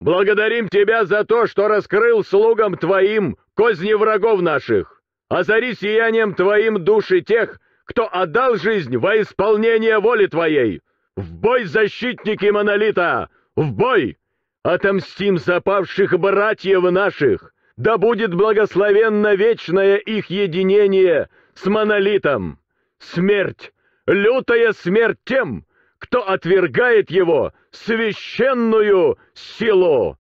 Благодарим Тебя за то, что раскрыл слугам Твоим козни врагов наших. Озари сиянием Твоим души тех, кто отдал жизнь во исполнение воли Твоей. В бой, защитники Монолита! В бой! Отомстим за павших братьев наших! Да будет благословенно вечное их единение с Монолитом! Смерть! Лютая смерть тем, кто отвергает его священную силу!»